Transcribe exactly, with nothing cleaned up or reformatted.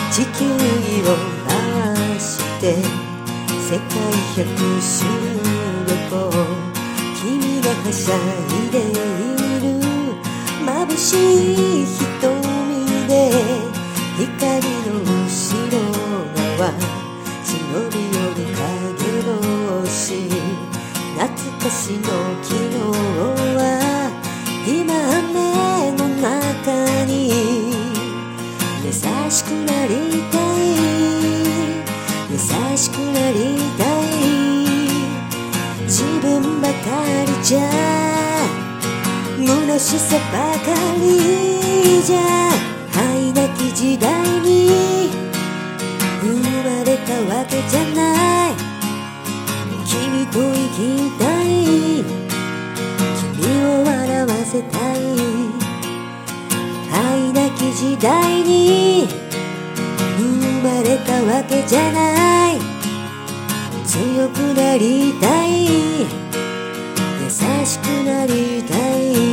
地球儀を回して世界百周旅行、君がはしゃいでいる眩しい瞳で光の後ろ側忍び寄る影星、懐かしの昨日は今雨の中に優しくなりたい、優しくなりたい。自分ばかりじゃ虚しさばかりじゃ愛なき時代に生まれたわけじゃない。君と生きたい、君を笑わせたい。愛なき時代に生まれたわけじゃない。強くなりたい、優しくなりたい。